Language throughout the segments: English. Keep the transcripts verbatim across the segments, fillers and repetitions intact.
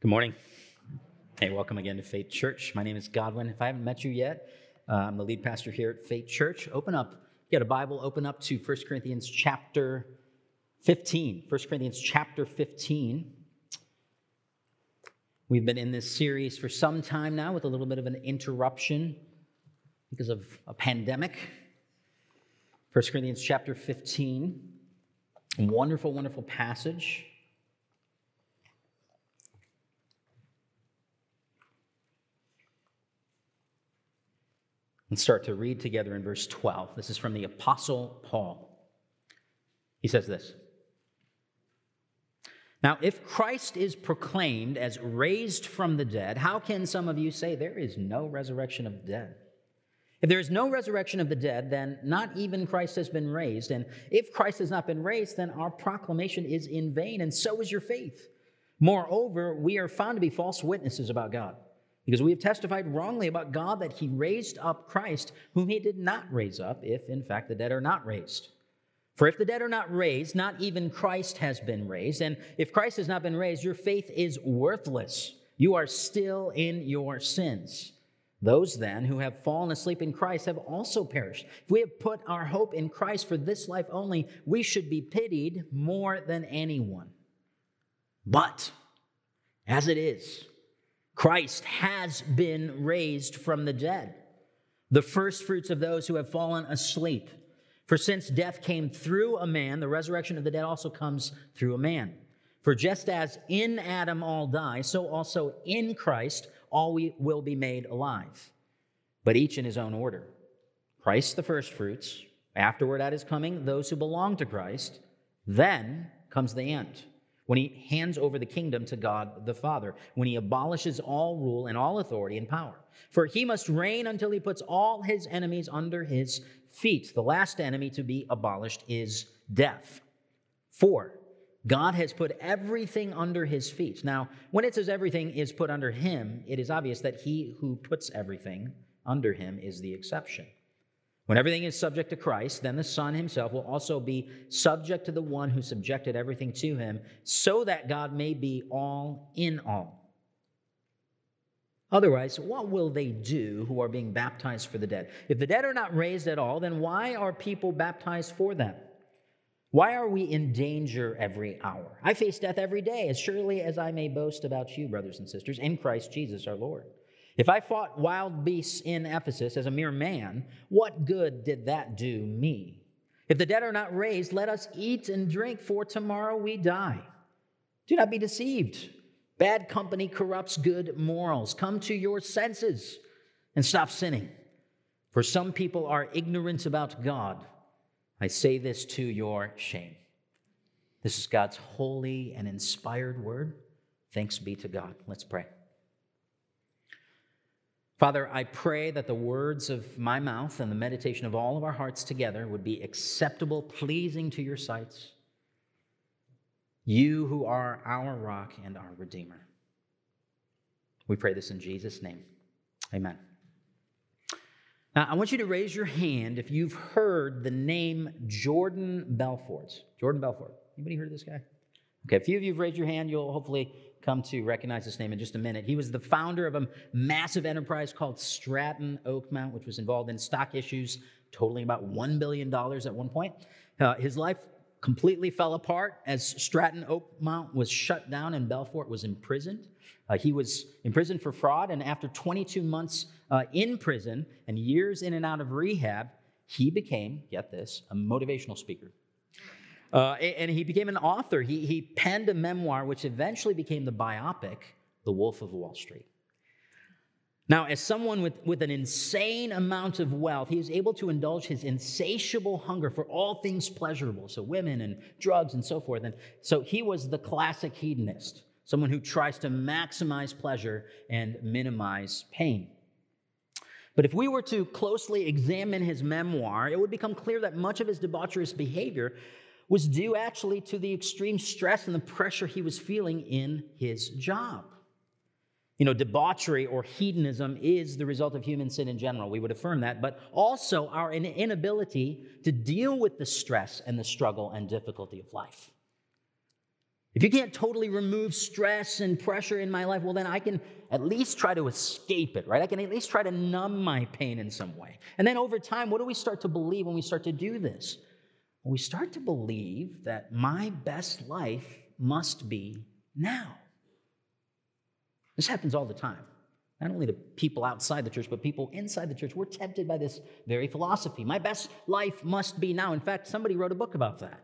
Good morning. Hey, welcome again to Faith Church. My name is Godwin. If I haven't met you yet, uh, I'm the lead pastor here at Faith Church. Open up, if you got a Bible, open up to First Corinthians chapter fifteen. First Corinthians chapter fifteen. We've been in this series for some time now with a little bit of an interruption because of a pandemic. First Corinthians chapter fifteen. Wonderful, wonderful passage. Let's start to read together in verse twelve. This is from the Apostle Paul. He says this: "Now, if Christ is proclaimed as raised from the dead, how can some of you say there is no resurrection of the dead? If there is no resurrection of the dead, then not even Christ has been raised. And if Christ has not been raised, then our proclamation is in vain, and so is your faith. Moreover, we are found to be false witnesses about God, because we have testified wrongly about God that he raised up Christ, whom he did not raise up, if in fact the dead are not raised. For if the dead are not raised, not even Christ has been raised. And if Christ has not been raised, your faith is worthless. You are still in your sins. Those then who have fallen asleep in Christ have also perished. If we have put our hope in Christ for this life only, we should be pitied more than anyone. But as it is, Christ has been raised from the dead, the firstfruits of those who have fallen asleep. For since death came through a man, the resurrection of the dead also comes through a man. For just as in Adam all die, so also in Christ all we will be made alive, but each in his own order. Christ the firstfruits, afterward at his coming, those who belong to Christ. Then comes the end, when he hands over the kingdom to God the Father, when he abolishes all rule and all authority and power. For he must reign until he puts all his enemies under his feet. The last enemy to be abolished is death. For God has put everything under his feet. Now, when it says everything is put under him, it is obvious that he who puts everything under him is the exception. When everything is subject to Christ, then the Son himself will also be subject to the one who subjected everything to him, so that God may be all in all. Otherwise, what will they do who are being baptized for the dead? If the dead are not raised at all, then why are people baptized for them? Why are we in danger every hour? I face death every day, as surely as I may boast about you, brothers and sisters, in Christ Jesus our Lord. If I fought wild beasts in Ephesus as a mere man, what good did that do me? If the dead are not raised, let us eat and drink, for tomorrow we die. Do not be deceived. Bad company corrupts good morals. Come to your senses and stop sinning. For some people are ignorant about God. I say this to your shame." This is God's holy and inspired word. Thanks be to God. Let's pray. Father, I pray that the words of my mouth and the meditation of all of our hearts together would be acceptable, pleasing to your sights, you who are our rock and our Redeemer. We pray this in Jesus' name. Amen. Now, I want you to raise your hand if you've heard the name Jordan Belfort. Jordan Belfort. Anybody heard of this guy? Okay, a few of you have raised your hand. You'll hopefully come to recognize this name in just a minute. He was the founder of a massive enterprise called Stratton Oakmont, which was involved in stock issues totaling about one billion dollars at one point. Uh, his life completely fell apart as Stratton Oakmont was shut down and Belfort was imprisoned. Uh, he was imprisoned for fraud, and after twenty-two months uh, in prison and years in and out of rehab, he became, get this, a motivational speaker. Uh, and he became an author. He, he penned a memoir which eventually became the biopic, The Wolf of Wall Street. Now, as someone with, with an insane amount of wealth, he was able to indulge his insatiable hunger for all things pleasurable, so women and drugs and so forth. And so he was the classic hedonist, someone who tries to maximize pleasure and minimize pain. But if we were to closely examine his memoir, it would become clear that much of his debaucherous behavior was due actually to the extreme stress and the pressure he was feeling in his job. You know, debauchery or hedonism is the result of human sin in general. We would affirm that, but also our inability to deal with the stress and the struggle and difficulty of life. If you can't totally remove stress and pressure in my life, well, then I can at least try to escape it, right? I can at least try to numb my pain in some way. And then over time, what do we start to believe when we start to do this? Well, we start to believe that my best life must be now. This happens all the time. Not only to people outside the church, but people inside the church. We're tempted by this very philosophy. My best life must be now. In fact, somebody wrote a book about that.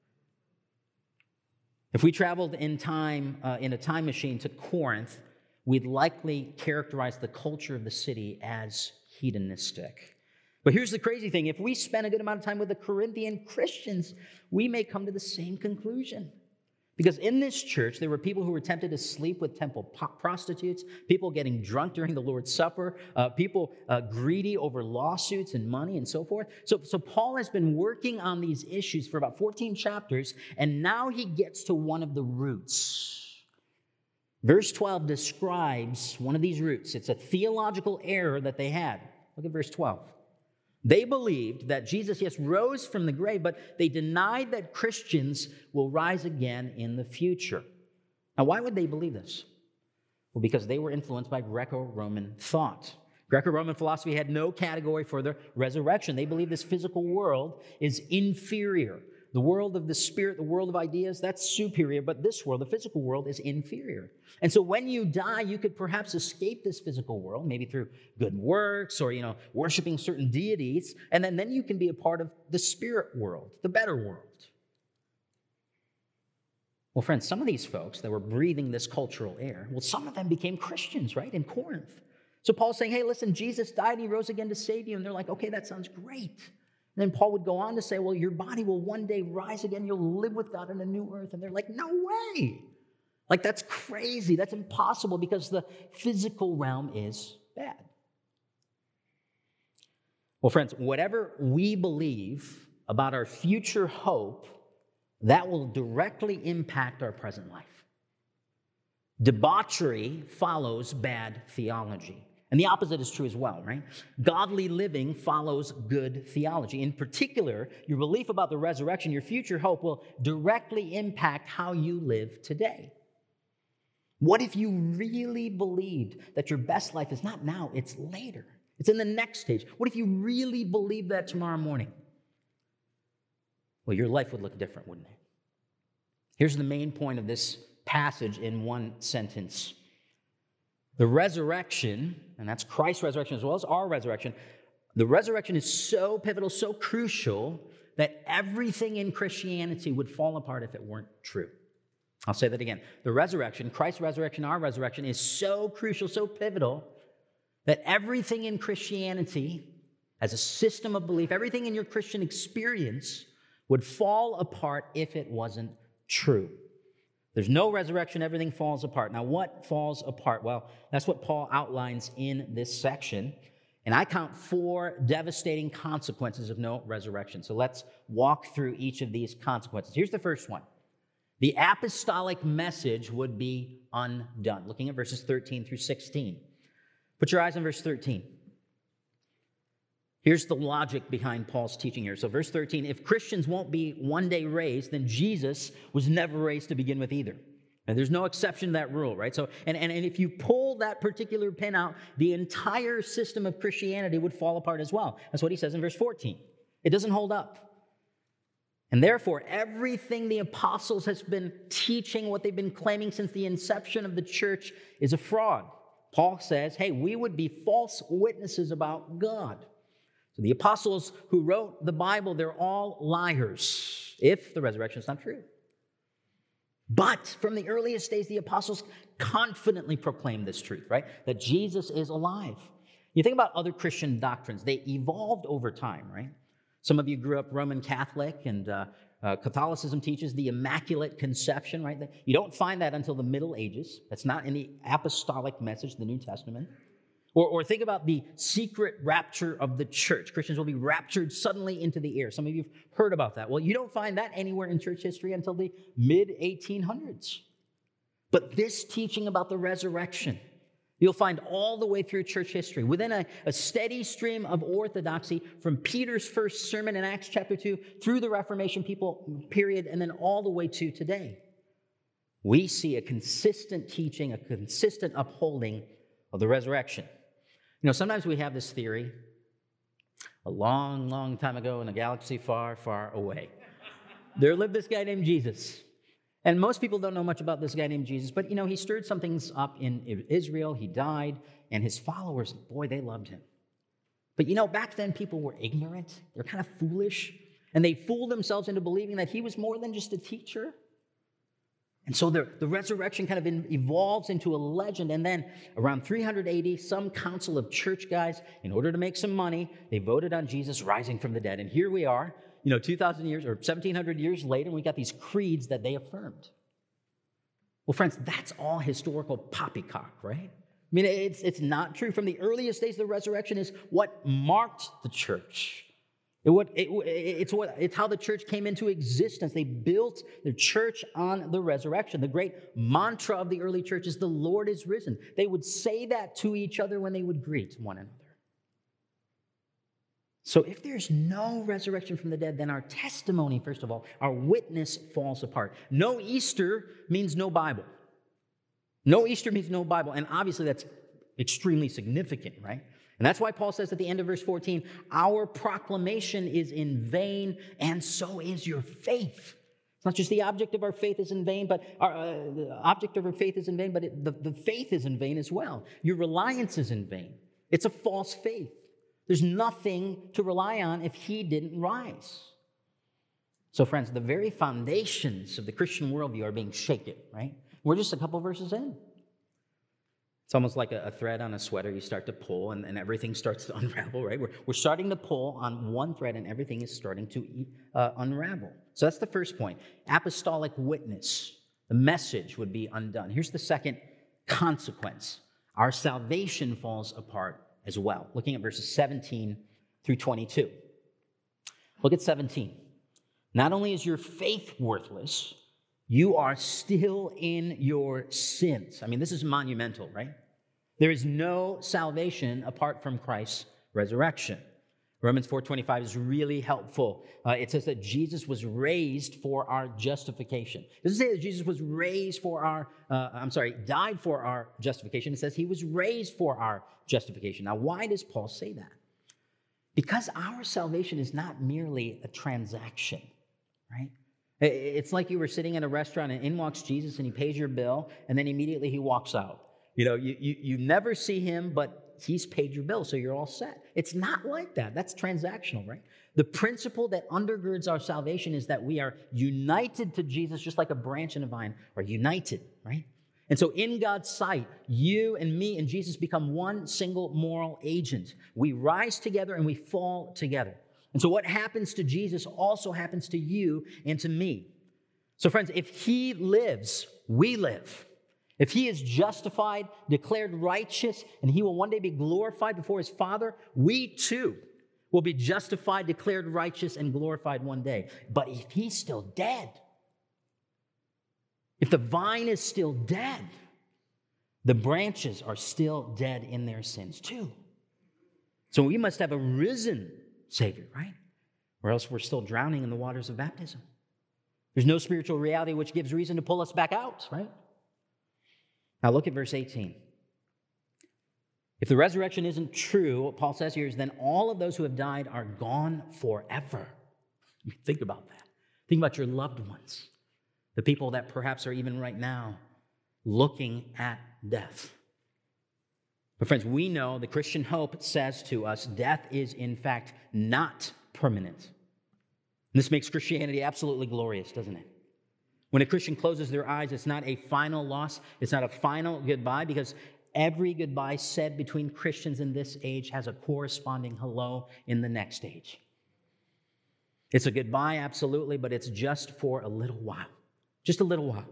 If we traveled in time, uh, in a time machine to Corinth, we'd likely characterize the culture of the city as hedonistic. But here's the crazy thing. If we spend a good amount of time with the Corinthian Christians, we may come to the same conclusion. Because in this church, there were people who were tempted to sleep with temple prostitutes, people getting drunk during the Lord's Supper, uh, people uh, greedy over lawsuits and money and so forth. So, so Paul has been working on these issues for about fourteen chapters, and now he gets to one of the roots. Verse twelve describes one of these roots. It's a theological error that they had. Look at verse twelve. They believed that Jesus, yes, rose from the grave, but they denied that Christians will rise again in the future. Now, why would they believe this? Well, because they were influenced by Greco-Roman thought. Greco-Roman philosophy had no category for the resurrection. They believed this physical world is inferior. The world of the spirit, the world of ideas, that's superior, but this world, the physical world, is inferior. And so when you die, you could perhaps escape this physical world, maybe through good works or, you know, worshiping certain deities, and then, then you can be a part of the spirit world, the better world. Well, friends, some of these folks that were breathing this cultural air, well, some of them became Christians, right, in Corinth. So Paul's saying, hey, listen, Jesus died and he rose again to save you. And they're like, okay, that sounds great. And then Paul would go on to say, well, your body will one day rise again. You'll live with God on a new earth. And they're like, no way. Like, that's crazy. That's impossible because the physical realm is bad. Well, friends, whatever we believe about our future hope, that will directly impact our present life. Debauchery follows bad theology. And the opposite is true as well, right? Godly living follows good theology. In particular, your belief about the resurrection, your future hope, will directly impact how you live today. What if you really believed that your best life is not now, it's later? It's in the next stage. What if you really believed that tomorrow morning? Well, your life would look different, wouldn't it? Here's the main point of this passage in one sentence. The resurrection, and that's Christ's resurrection as well as our resurrection, the resurrection is so pivotal, so crucial, that everything in Christianity would fall apart if it weren't true. I'll say that again. The resurrection, Christ's resurrection, our resurrection, is so crucial, so pivotal, that everything in Christianity, as a system of belief, everything in your Christian experience would fall apart if it wasn't true. There's no resurrection, everything falls apart. Now, what falls apart? Well, that's what Paul outlines in this section. And I count four devastating consequences of no resurrection. So let's walk through each of these consequences. Here's the first one. The apostolic message would be undone. Looking at verses thirteen through sixteen. Put your eyes on verse thirteen. Here's the logic behind Paul's teaching here. So verse thirteen, if Christians won't be one day raised, then Jesus was never raised to begin with either. And there's no exception to that rule, right? So, and, and, and if you pull that particular pin out, the entire system of Christianity would fall apart as well. That's what he says in verse fourteen. It doesn't hold up. And therefore, everything the apostles has been teaching, what they've been claiming since the inception of the church, is a fraud. Paul says, hey, we would be false witnesses about God. So the apostles who wrote the Bible, they're all liars if the resurrection is not true. But from the earliest days, the apostles confidently proclaimed this truth, right? That Jesus is alive. You think about other Christian doctrines, they evolved over time, right? Some of you grew up Roman Catholic, and uh, uh, Catholicism teaches the Immaculate Conception, right? You don't find that until the Middle Ages. That's not in the apostolic message, the New Testament. Or, or think about the secret rapture of the church. Christians will be raptured suddenly into the air. Some of you have heard about that. Well, you don't find that anywhere in church history until the mid eighteen hundreds. But this teaching about the resurrection, you'll find all the way through church history, within a, a steady stream of orthodoxy from Peter's first sermon in Acts chapter two through the Reformation people period, and then all the way to today. we see a consistent teaching, a consistent upholding of the resurrection. You know, sometimes we have this theory a long, long time ago in a galaxy far, far away. There lived this guy named Jesus. And most people don't know much about this guy named Jesus, but, you know, he stirred some things up in Israel. He died, and his followers, boy, they loved him. But, you know, back then people were ignorant. They're kind of foolish, and they fooled themselves into believing that he was more than just a teacher. And so the, the resurrection kind of in, evolves into a legend. And then around three hundred A D, some council of church guys, in order to make some money, they voted on Jesus rising from the dead. And here we are, you know, two thousand years or seventeen hundred years later, and we got these creeds that they affirmed. Well, friends, that's all historical poppycock, right? I mean, it's, it's not true. From the earliest days, the resurrection is what marked the church. It, what, it, it's, what, it's how the church came into existence. They built the church on the resurrection. The great mantra of the early church is, the Lord is risen. They would say that to each other when they would greet one another. So if there's no resurrection from the dead, then our testimony, first of all, our witness falls apart. No Easter means no Bible. No Easter means no Bible. And obviously that's extremely significant, right? And that's why Paul says at the end of verse fourteen, our proclamation is in vain, and so is your faith. It's not just the object of our faith is in vain, but our uh, the object of our faith is in vain, but it, the, the faith is in vain as well. Your reliance is in vain. It's a false faith. There's nothing to rely on if he didn't rise. So, friends, the very foundations of the Christian worldview are being shaken, right? We're just a couple verses in. It's almost like a, a thread on a sweater. You start to pull, and, and everything starts to unravel, right? We're, we're starting to pull on one thread, and everything is starting to uh, unravel. So that's the first point. Apostolic witness. The message would be undone. Here's the second consequence. Our salvation falls apart as well. Looking at verses seventeen through twenty-two. Look at seventeen. Not only is your faith worthless, you are still in your sins. I mean, this is monumental, right? There is no salvation apart from Christ's resurrection. Romans four twenty-five is really helpful. Uh, it says that Jesus was raised for our justification. It doesn't say that Jesus was raised for our, uh, I'm sorry, died for our justification. It says he was raised for our justification. Now, why does Paul say that? Because our salvation is not merely a transaction, right? It's like you were sitting in a restaurant and in walks Jesus and he pays your bill and then immediately he walks out. You know, you, you, you never see him, but he's paid your bill, so you're all set. It's not like that. That's transactional, right? The principle that undergirds our salvation is that we are united to Jesus, just like a branch and a vine are united, right? And so in God's sight, you and me and Jesus become one single moral agent. We rise together and we fall together. And so what happens to Jesus also happens to you and to me. So friends, if he lives, we live. If he is justified, declared righteous, and he will one day be glorified before his Father, we too will be justified, declared righteous, and glorified one day. But if he's still dead, if the vine is still dead, the branches are still dead in their sins too. So we must have a risen Savior, right? Or else we're still drowning in the waters of baptism. There's no spiritual reality which gives reason to pull us back out, right? Now look at verse eighteen. If the resurrection isn't true, what Paul says here is then all of those who have died are gone forever. Think about that. Think about your loved ones, the people that perhaps are even right now looking at death. But friends, we know the Christian hope says to us, death is in fact not permanent. This makes Christianity absolutely glorious, doesn't it? When a Christian closes their eyes, it's not a final loss. It's not a final goodbye, because every goodbye said between Christians in this age has a corresponding hello in the next age. It's a goodbye, absolutely, but it's just for a little while. Just a little while.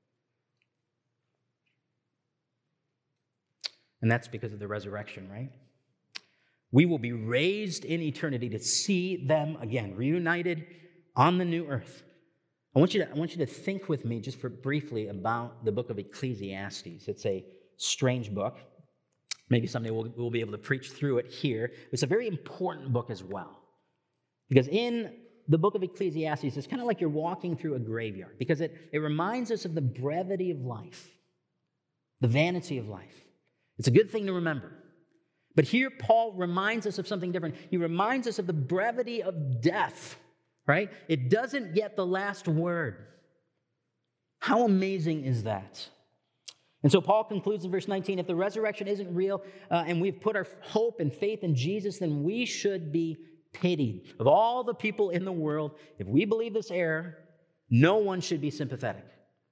And that's because of the resurrection, right? We will be raised in eternity to see them again, reunited on the new earth. I want you to, I want you to think with me just for briefly about the book of Ecclesiastes. It's a strange book. Maybe someday we'll, we'll be able to preach through it here. It's a very important book as well. Because in the book of Ecclesiastes is kind of like you're walking through a graveyard because it, it reminds us of the brevity of life, the vanity of life. It's a good thing to remember. But here Paul reminds us of something different. He reminds us of the brevity of death, right? It doesn't get the last word. How amazing is that? And so Paul concludes in verse nineteen, if the resurrection isn't real uh, and we've put our hope and faith in Jesus, then we should be pitied. Of all the people in the world, if we believe this error, no one should be sympathetic.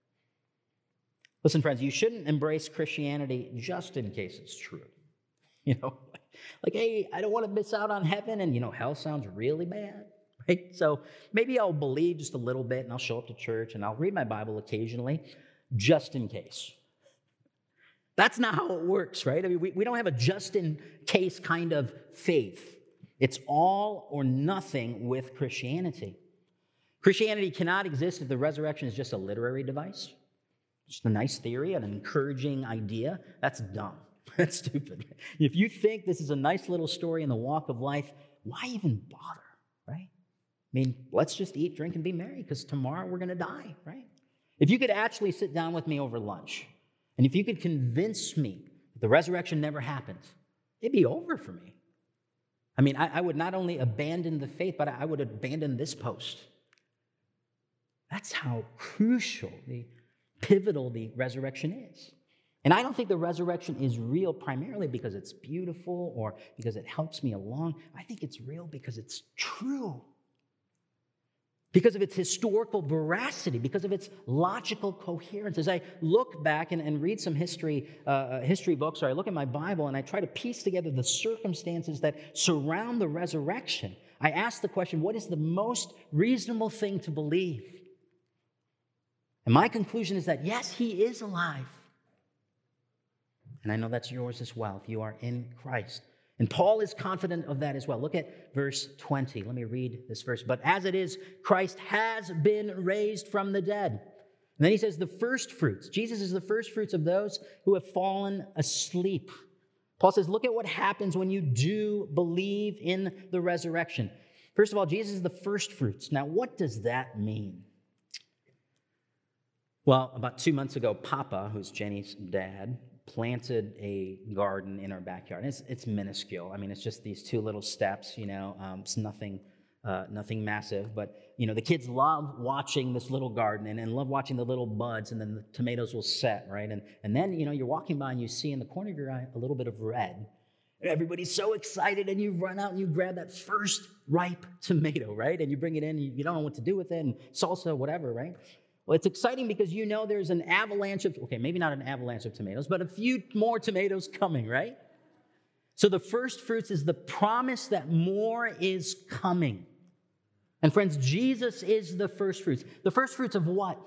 Listen, friends, you shouldn't embrace Christianity just in case it's true. You know, like, hey, I don't want to miss out on heaven, and, you know, hell sounds really bad, right? So maybe I'll believe just a little bit, and I'll show up to church, and I'll read my Bible occasionally, just in case. That's not how it works, right? I mean, we, we don't have a just-in-case kind of faith. It's all or nothing with Christianity. Christianity cannot exist if the resurrection is just a literary device, just a nice theory, an encouraging idea. That's dumb. That's stupid. If you think this is a nice little story in the walk of life, why even bother, right? I mean, let's just eat, drink, and be merry because tomorrow we're going to die, right? If you could actually sit down with me over lunch, and if you could convince me that the resurrection never happened, it'd be over for me. I mean, I, I would not only abandon the faith, but I would abandon this post. That's how crucial, the pivotal the resurrection is. And I don't think the resurrection is real primarily because it's beautiful or because it helps me along. I think it's real because it's true. Because of its historical veracity, because of its logical coherence. As I look back and, and read some history, uh, history books, or I look at my Bible and I try to piece together the circumstances that surround the resurrection, I ask the question, what is the most reasonable thing to believe? And my conclusion is that, yes, he is alive. And I know that's yours as well if you are in Christ. And Paul is confident of that as well. Look at verse twenty. Let me read this verse. But as it is, Christ has been raised from the dead. And then he says the first fruits. Jesus is the first fruits of those who have fallen asleep. Paul says, look at what happens when you do believe in the resurrection. First of all, Jesus is the first fruits. Now, what does that mean? Well, about two months ago, Papa, who's Jenny's dad, planted a garden in our backyard. It's, it's minuscule. I mean, it's just these two little steps, you know. Um, it's nothing uh, nothing massive. But, you know, the kids love watching this little garden and, and love watching the little buds, and then the tomatoes will set, right? And, and then, you know, you're walking by and you see in the corner of your eye a little bit of red. And everybody's so excited, and you run out and you grab that first ripe tomato, right? And you bring it in, and you, you don't know what to do with it, and salsa, whatever, right? Well, it's exciting because you know there's an avalanche of, okay, maybe not an avalanche of tomatoes, but a few more tomatoes coming, right? So the first fruits is the promise that more is coming. And friends, Jesus is the first fruits. The first fruits of what?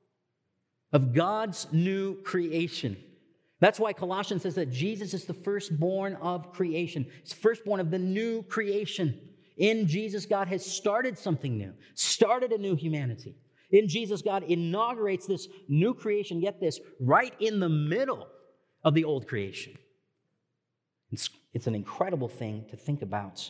Of God's new creation. That's why Colossians says that Jesus is the firstborn of creation. He's the firstborn of the new creation. In Jesus, God has started something new, started a new humanity. In Jesus, God inaugurates this new creation, get this, right in the middle of the old creation. It's, it's an incredible thing to think about.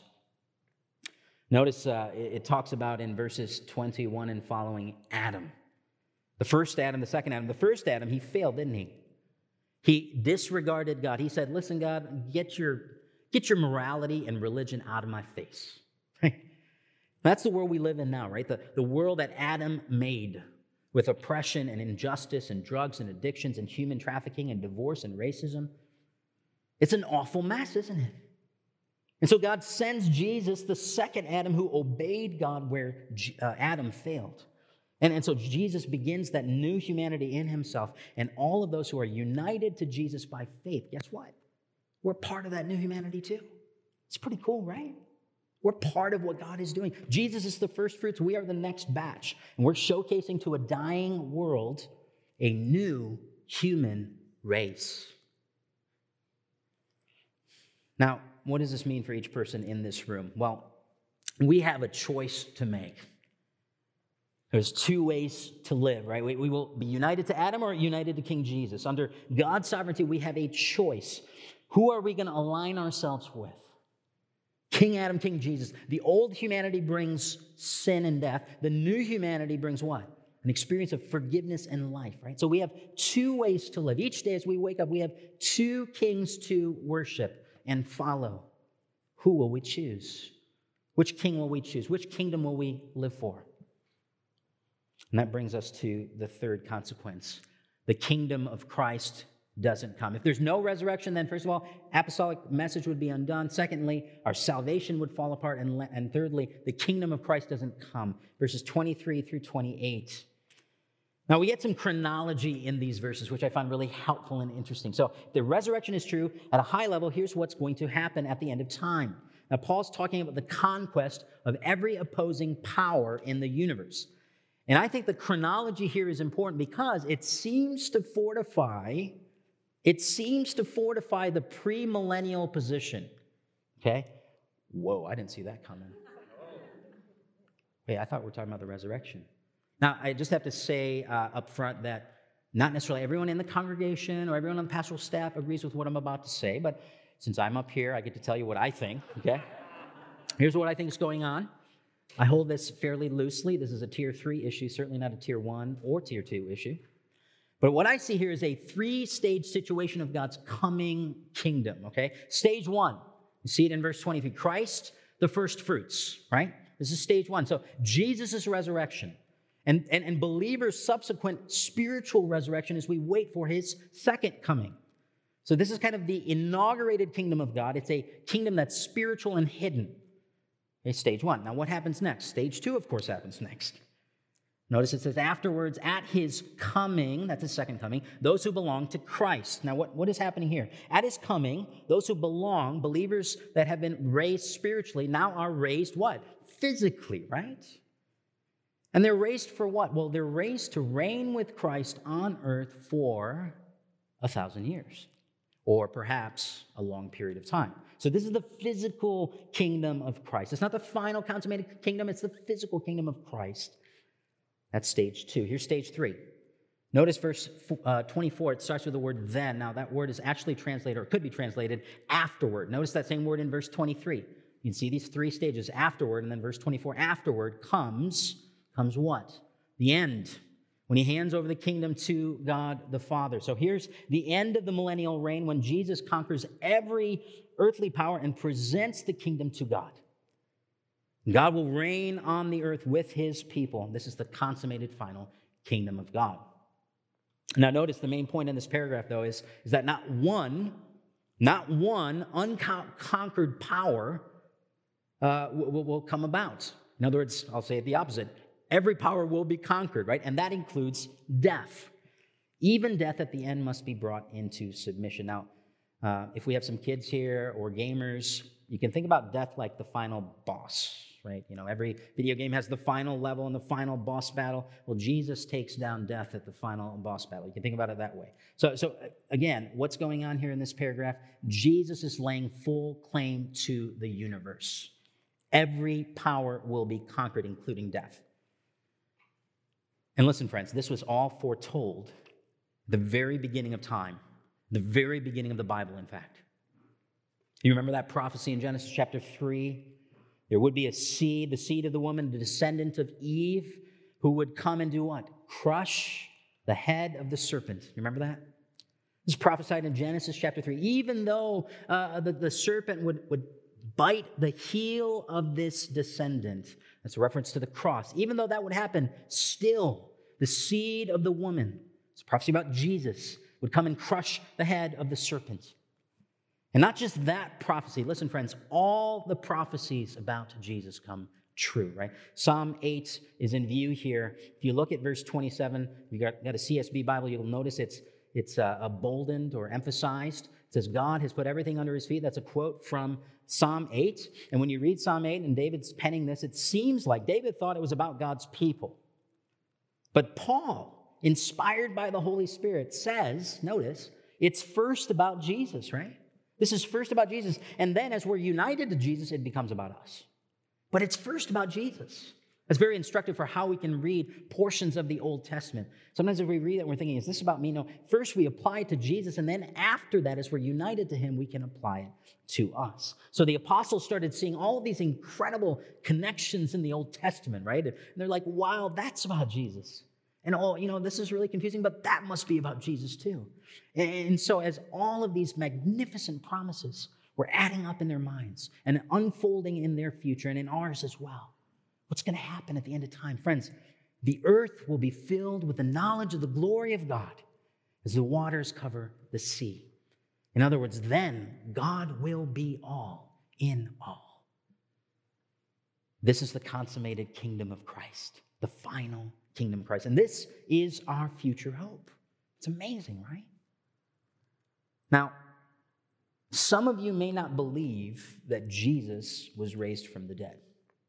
Notice uh, it, it talks about in verses twenty-one and following Adam. The first Adam, the second Adam. The first Adam, he failed, didn't he? He disregarded God. He said, listen, God, get your, get your morality and religion out of my face. Right? That's the world we live in now, right? The, the world that Adam made with oppression and injustice and drugs and addictions and human trafficking and divorce and racism. It's an awful mess, isn't it? And so God sends Jesus, the second Adam, who obeyed God where uh, Adam failed. And, and so Jesus begins that new humanity in himself. And all of those who are united to Jesus by faith, guess what? We're part of that new humanity too. It's pretty cool, right? We're part of what God is doing. Jesus is the first fruits. We are the next batch. And we're showcasing to a dying world a new human race. Now, what does this mean for each person in this room? Well, we have a choice to make. There's two ways to live, right? We, we will be united to Adam or united to King Jesus. Under God's sovereignty, we have a choice. Who are we going to align ourselves with? King Adam, King Jesus. The old humanity brings sin and death. The new humanity brings what? An experience of forgiveness and life, right? So we have two ways to live. Each day as we wake up, we have two kings to worship and follow. Who will we choose? Which king will we choose? Which kingdom will we live for? And that brings us to the third consequence. The kingdom of Christ doesn't come. If there's no resurrection, then first of all, apostolic message would be undone. Secondly, our salvation would fall apart. And, and thirdly, the kingdom of Christ doesn't come. Verses twenty-three through twenty-eight. Now, we get some chronology in these verses, which I find really helpful and interesting. So, if the resurrection is true, at a high level, here's what's going to happen at the end of time. Now, Paul's talking about the conquest of every opposing power in the universe. And I think the chronology here is important because it seems to fortify, it seems to fortify the premillennial position. Okay? Whoa, I didn't see that coming. Wait, I thought we were talking about the resurrection. Now, I just have to say uh, up front that not necessarily everyone in the congregation or everyone on the pastoral staff agrees with what I'm about to say, but since I'm up here, I get to tell you what I think, okay? Here's what I think is going on. I hold this fairly loosely. This is a tier three issue, certainly not a tier one or tier two issue. But what I see here is a three-stage situation of God's coming kingdom, okay? Stage one, you see it in verse twenty-three. Christ, the first fruits, right? This is stage one. So Jesus' resurrection. And, and, and believers' subsequent spiritual resurrection as we wait for his second coming. So this is kind of the inaugurated kingdom of God. It's a kingdom that's spiritual and hidden. Okay, stage one. Now what happens next? Stage two, of course, happens next. Notice it says, afterwards, at his coming, that's his second coming, those who belong to Christ. Now what, what is happening here? At his coming, those who belong, believers that have been raised spiritually, now are raised what? Physically, right? And they're raised for what? Well, they're raised to reign with Christ on earth for a thousand years, or perhaps a long period of time. So this is the physical kingdom of Christ. It's not the final consummated kingdom, it's the physical kingdom of Christ. That's stage two. Here's stage three. Notice verse uh, twenty-four, it starts with the word then. Now that word is actually translated, or could be translated, afterward. Notice that same word in verse twenty-three. You can see these three stages, afterward, and then verse twenty-four, afterward comes... Comes what? The end, when he hands over the kingdom to God the Father. So here's the end of the millennial reign when Jesus conquers every earthly power and presents the kingdom to God. God will reign on the earth with his people. This is the consummated final kingdom of God. Now notice the main point in this paragraph, though, is, is that not one, not one unconquered power uh, will, will come about. In other words, I'll say it the opposite. Every power will be conquered, right? And that includes death. Even death at the end must be brought into submission. Now, uh, if we have some kids here or gamers, you can think about death like the final boss, right? You know, every video game has the final level and the final boss battle. Well, Jesus takes down death at the final boss battle. You can think about it that way. So, so again, what's going on here in this paragraph? Jesus is laying full claim to the universe. Every power will be conquered, including death. And listen, friends, this was all foretold at the very beginning of time, the very beginning of the Bible, in fact. You remember that prophecy in Genesis chapter three? There would be a seed, the seed of the woman, the descendant of Eve, who would come and do what? Crush the head of the serpent. You remember that? This is prophesied in Genesis chapter three. Even though uh, the, the serpent would, would bite the heel of this descendant. That's a reference to the cross. Even though that would happen, still, the seed of the woman, it's a prophecy about Jesus, would come and crush the head of the serpent. And not just that prophecy. Listen, friends, all the prophecies about Jesus come true, right? Psalm eight is in view here. If you look at verse twenty-seven, if you've got, got a C S B Bible, you'll notice it's, it's uh, boldened or emphasized. It says, God has put everything under his feet. That's a quote from Psalm eight. And when you read Psalm eight and David's penning this, it seems like David thought it was about God's people. But Paul, inspired by the Holy Spirit, says, notice, it's first about Jesus, right? This is first about Jesus. And then as we're united to Jesus, it becomes about us. But it's first about Jesus. That's very instructive for how we can read portions of the Old Testament. Sometimes if we read it, we're thinking, is this about me? No, first we apply it to Jesus, and then after that, as we're united to him, we can apply it to us. So the apostles started seeing all of these incredible connections in the Old Testament, right? And they're like, wow, that's about Jesus. And oh, you know, this is really confusing, but that must be about Jesus too. And so as all of these magnificent promises were adding up in their minds and unfolding in their future and in ours as well, what's going to happen at the end of time? Friends, the earth will be filled with the knowledge of the glory of God as the waters cover the sea. In other words, then God will be all in all. This is the consummated kingdom of Christ, the final kingdom of Christ. And this is our future hope. It's amazing, right? Now, some of you may not believe that Jesus was raised from the dead.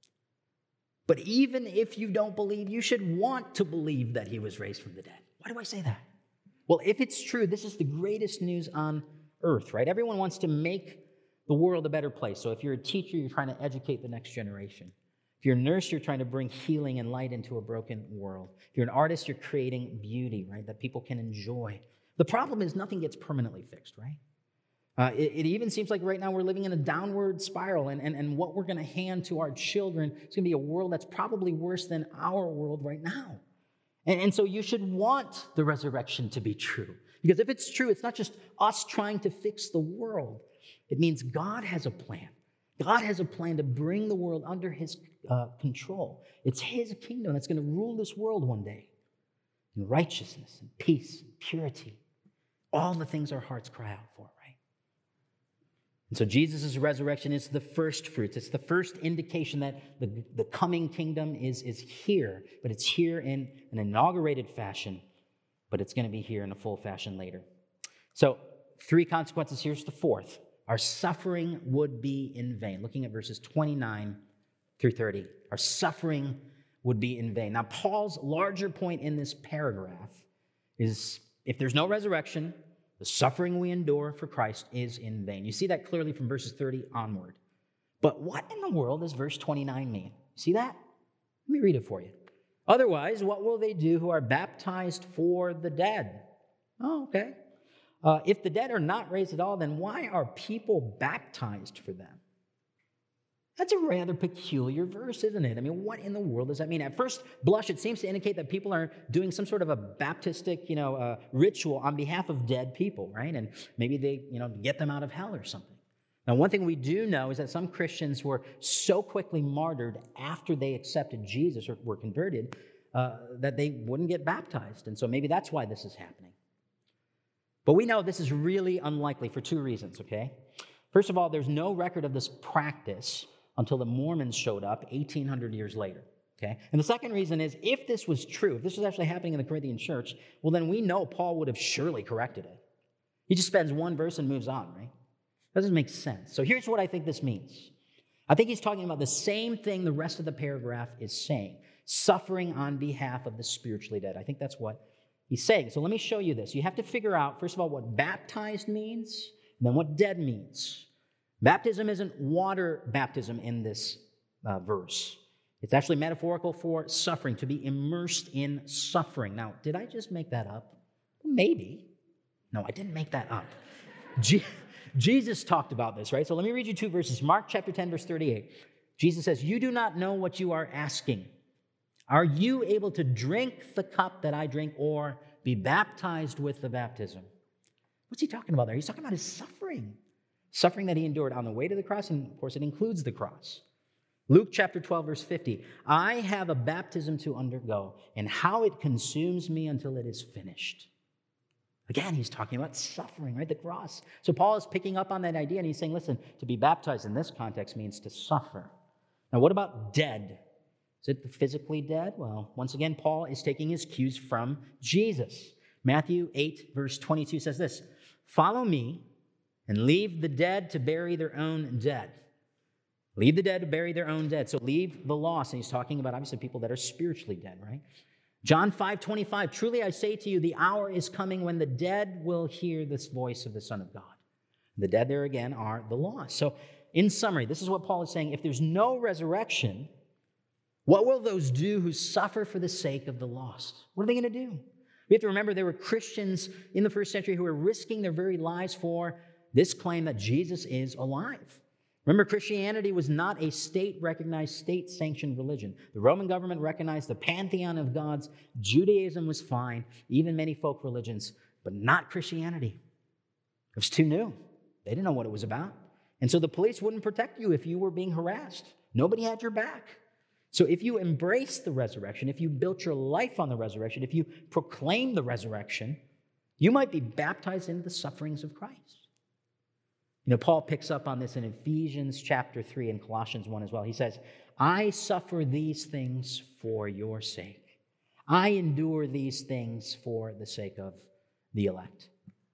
But even if you don't believe, you should want to believe that he was raised from the dead. Why do I say that? Well, if it's true, this is the greatest news on earth, right? Everyone wants to make the world a better place. So if you're a teacher, you're trying to educate the next generation. If you're a nurse, you're trying to bring healing and light into a broken world. If you're an artist, you're creating beauty, right, that people can enjoy. The problem is nothing gets permanently fixed, right? Uh, it, it even seems like right now we're living in a downward spiral, and, and, and what we're going to hand to our children is going to be a world that's probably worse than our world right now. And, and so you should want the resurrection to be true. Because if it's true, it's not just us trying to fix the world. It means God has a plan. God has a plan to bring the world under his uh, control. It's his kingdom that's going to rule this world one day in righteousness and peace and purity. All the things our hearts cry out for, right? And so Jesus' resurrection is the first fruits. It's the first indication that the, the coming kingdom is, is here, but it's here in an inaugurated fashion, but it's going to be here in a full fashion later. So three consequences. Here's the fourth. Our suffering would be in vain. Looking at verses twenty-nine through thirty. Our suffering would be in vain. Now, Paul's larger point in this paragraph is if there's no resurrection, the suffering we endure for Christ is in vain. You see that clearly from verses thirty onward. But what in the world does verse twenty-nine mean? See that? Let me read it for you. Otherwise, what will they do who are baptized for the dead? Oh, okay. Uh, if the dead are not raised at all, then why are people baptized for them? That's a rather peculiar verse, isn't it? I mean, what in the world does that mean? At first blush, it seems to indicate that people are doing some sort of a Baptistic, you know, uh, ritual on behalf of dead people, right? And maybe they, you know, get them out of hell or something. Now, one thing we do know is that some Christians were so quickly martyred after they accepted Jesus or were converted uh, that they wouldn't get baptized. And so maybe that's why this is happening. But we know this is really unlikely for two reasons, okay? First of all, there's no record of this practice until the Mormons showed up eighteen hundred years later, okay? And the second reason is if this was true, if this was actually happening in the Corinthian church, well, then we know Paul would have surely corrected it. He just spends one verse and moves on, right? That doesn't make sense. So here's what I think this means. I think he's talking about the same thing the rest of the paragraph is saying, suffering on behalf of the spiritually dead. I think that's what he's saying. So let me show you this. You have to figure out, first of all, what baptized means, and then what dead means. Baptism isn't water baptism in this uh, verse. It's actually metaphorical for suffering, to be immersed in suffering. Now, did I just make that up? Maybe. No, I didn't make that up. Je- Jesus talked about this, right? So let me read you two verses. Mark chapter ten, verse thirty-eight. Jesus says, "You do not know what you are asking. Are you able to drink the cup that I drink or be baptized with the baptism?" What's he talking about there? He's talking about his suffering. Suffering that he endured on the way to the cross, and of course it includes the cross. Luke chapter twelve, verse fifty. "I have a baptism to undergo, and how it consumes me until it is finished." Again, he's talking about suffering, right? The cross. So Paul is picking up on that idea, and he's saying, listen, to be baptized in this context means to suffer. Now, what about dead? Is it physically dead? Well, once again, Paul is taking his cues from Jesus. Matthew eight, verse twenty-two says this, "Follow me, and leave the dead to bury their own dead." Leave the dead to bury their own dead. So leave the lost. And he's talking about, obviously, people that are spiritually dead, right? John five twenty-five, "Truly I say to you, the hour is coming when the dead will hear this voice of the Son of God." The dead there again are the lost. So in summary, this is what Paul is saying. If there's no resurrection, What will those do who suffer for the sake of the lost? What are they going to do? We have to remember there were Christians in the first century who were risking their very lives for this claim that Jesus is alive. Remember, Christianity was not a state-recognized, state-sanctioned religion. The Roman government recognized the pantheon of gods. Judaism was fine, even many folk religions, but not Christianity. It was too new. They didn't know what it was about. And so the police wouldn't protect you if you were being harassed. Nobody had your back. So if you embrace the resurrection, if you built your life on the resurrection, if you proclaim the resurrection, you might be baptized into the sufferings of Christ. You know, Paul picks up on this in Ephesians chapter three and Colossians one as well. He says, I suffer these things for your sake. I endure these things for the sake of the elect.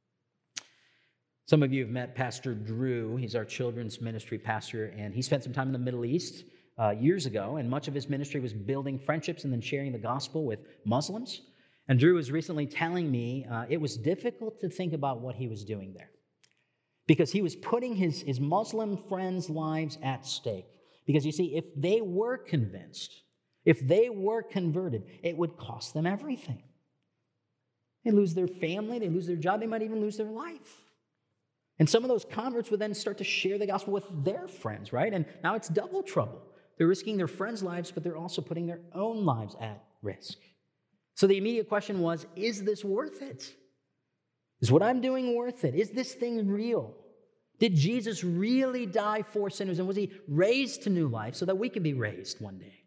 Some of you have met Pastor Drew. He's our children's ministry pastor, and he spent some time in the Middle East uh, years ago, and much of his ministry was building friendships and then sharing the gospel with Muslims. And Drew was recently telling me uh, it was difficult to think about what he was doing there, because he was putting his, his Muslim friends' lives at stake. Because you see, if they were convinced, if they were converted, it would cost them everything. They lose their family, they lose their job, they might even lose their life. And some of those converts would then start to share the gospel with their friends, right? And now it's double trouble. They're risking their friends' lives, but they're also putting their own lives at risk. So the immediate question was, is this worth it? Is what I'm doing worth it? Is this thing real? Did Jesus really die for sinners? And was he raised to new life so that we can be raised one day?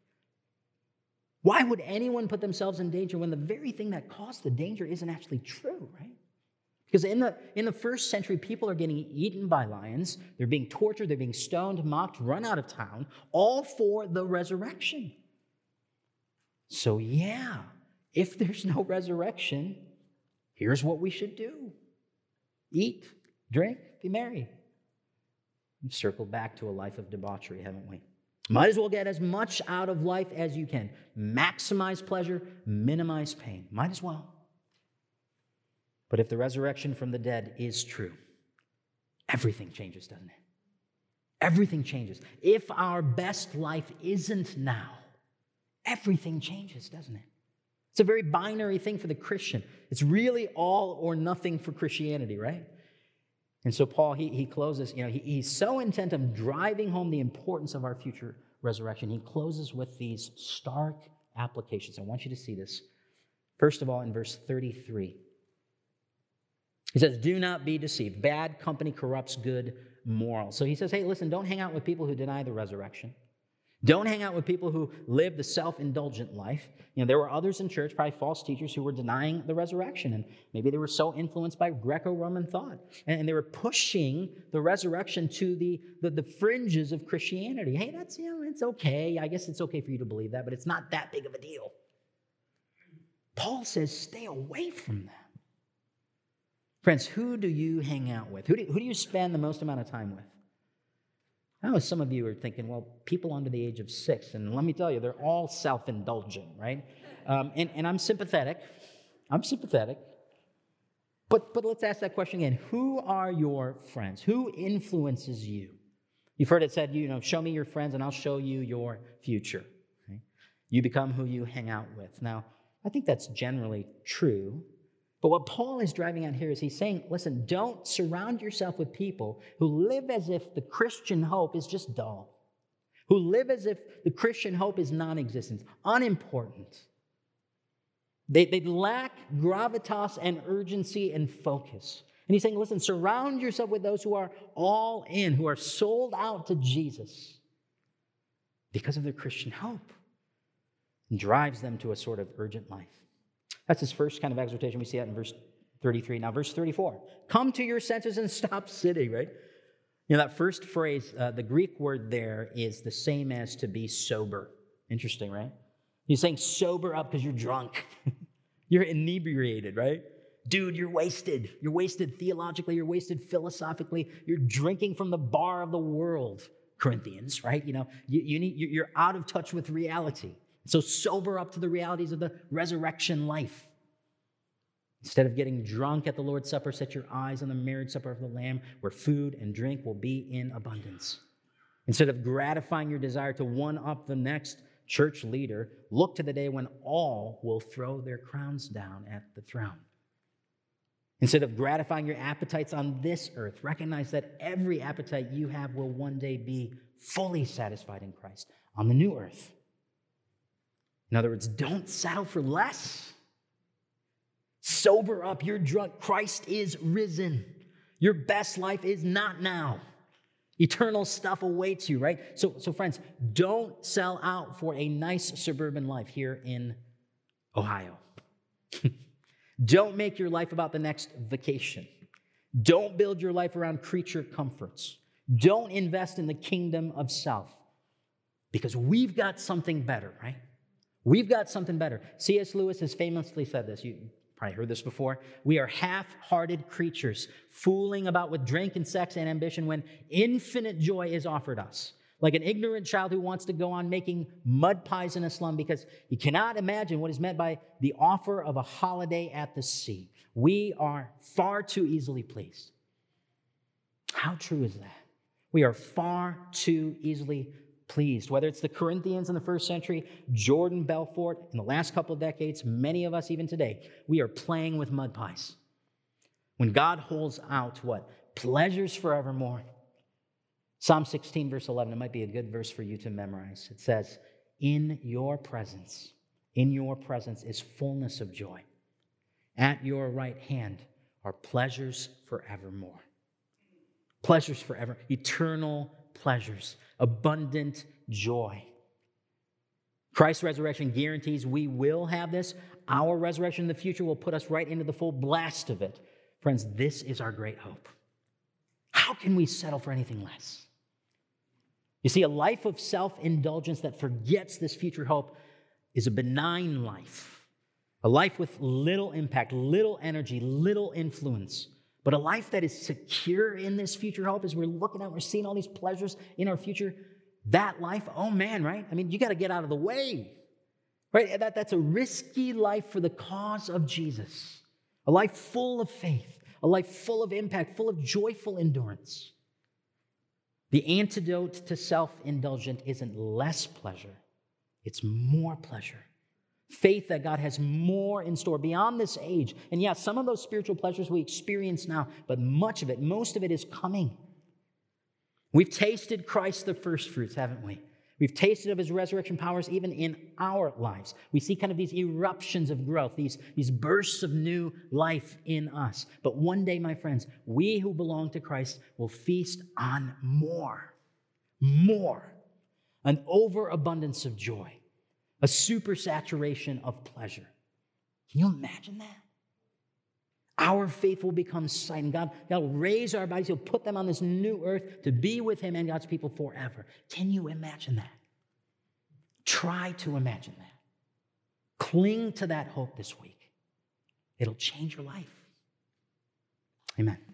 Why would anyone put themselves in danger when the very thing that caused the danger isn't actually true, right? Because in the, in the first century, people are getting eaten by lions. They're being tortured. They're being stoned, mocked, run out of town, all for the resurrection. So yeah, if there's no resurrection, here's what we should do. Eat, drink, be merry. We've circled back to a life of debauchery, haven't we? Might as well get as much out of life as you can. Maximize pleasure, minimize pain. Might as well. But if the resurrection from the dead is true, everything changes, doesn't it? Everything changes. If our best life isn't now, everything changes, doesn't it? It's a very binary thing for the Christian. It's really all or nothing for Christianity, right? And so Paul, he, he closes, you know, he, he's so intent on driving home the importance of our future resurrection. He closes with these stark applications. I want you to see this. First of all, in verse thirty-three, he says, do not be deceived. Bad company corrupts good morals. So he says, hey, listen, don't hang out with people who deny the resurrection. Don't hang out with people who live the self-indulgent life. You know, there were others in church, probably false teachers, who were denying the resurrection, and maybe they were so influenced by Greco-Roman thought, and they were pushing the resurrection to the, the, the fringes of Christianity. Hey, that's, you know, it's okay. I guess it's okay for you to believe that, but it's not that big of a deal. Paul says, stay away from that. Friends, who do you hang out with? Who do, who do you spend the most amount of time with? I know some of you are thinking, well, people under the age of six, and let me tell you, they're all self-indulgent, right? Um, and, and I'm sympathetic. I'm sympathetic. But, but let's ask that question again. Who are your friends? Who influences you? You've heard it said, you know, show me your friends and I'll show you your future. Right? You become who you hang out with. Now, I think that's generally true. But what Paul is driving at here is he's saying, listen, don't surround yourself with people who live as if the Christian hope is just dull, who live as if the Christian hope is non-existent, unimportant. They, they lack gravitas and urgency and focus. And he's saying, listen, surround yourself with those who are all in, who are sold out to Jesus because of their Christian hope, and drives them to a sort of urgent life. That's his first kind of exhortation. We see that in verse thirty-three. Now, verse thirty-four. Come to your senses and stop sitting, right? You know, that first phrase, uh, the Greek word there is the same as to be sober. Interesting, right? He's saying sober up because you're drunk. You're inebriated, right? Dude, you're wasted. You're wasted theologically. You're wasted philosophically. You're drinking from the bar of the world, Corinthians, right? You know, you, you need, you're out of touch with reality. So sober up to the realities of the resurrection life. Instead of getting drunk at the Lord's Supper, set your eyes on the marriage supper of the Lamb, where food and drink will be in abundance. Instead of gratifying your desire to one-up the next church leader, look to the day when all will throw their crowns down at the throne. Instead of gratifying your appetites on this earth, recognize that every appetite you have will one day be fully satisfied in Christ on the new earth. In other words, don't settle for less. Sober up. You're drunk. Christ is risen. Your best life is not now. Eternal stuff awaits you, right? So, so friends, don't sell out for a nice suburban life here in Ohio. Don't make your life about the next vacation. Don't build your life around creature comforts. Don't invest in the kingdom of self, because we've got something better, right? We've got something better. C S Lewis has famously said this. You probably heard this before. We are half-hearted creatures, fooling about with drink and sex and ambition when infinite joy is offered us. Like an ignorant child who wants to go on making mud pies in a slum because he cannot imagine what is meant by the offer of a holiday at the sea. We are far too easily pleased. How true is that? We are far too easily pleased. Whether it's the Corinthians in the first century, Jordan Belfort in the last couple of decades, many of us even today, we are playing with mud pies. When God holds out what? Pleasures forevermore. Psalm sixteen, verse eleven, it might be a good verse for you to memorize. It says, in your presence, in your presence is fullness of joy. At your right hand are pleasures forevermore. Pleasures forever, eternal pleasures, abundant joy. Christ's resurrection guarantees we will have this. Our resurrection in the future will put us right into the full blast of it. Friends, this is our great hope. How can we settle for anything less? You see, a life of self-indulgence that forgets this future hope is a benign life. A life with little impact, little energy, little influence. But a life that is secure in this future hope, as we're looking at, we're seeing all these pleasures in our future. That life, oh man, right? I mean, you got to get out of the way. Right? That, that's a risky life for the cause of Jesus. A life full of faith. A life full of impact, full of joyful endurance. The antidote to self-indulgence isn't less pleasure, it's more pleasure. Faith that God has more in store beyond this age. And yeah, some of those spiritual pleasures we experience now, but much of it, most of it is coming. We've tasted Christ the first fruits, haven't we? We've tasted of his resurrection powers even in our lives. We see kind of these eruptions of growth, these, these bursts of new life in us. But one day, my friends, we who belong to Christ will feast on more, more, an overabundance of joy, a supersaturation of pleasure. Can you imagine that? Our faith will become sight, and God, God will raise our bodies. He'll put them on this new earth to be with him and God's people forever. Can you imagine that? Try to imagine that. Cling to that hope this week. It'll change your life. Amen.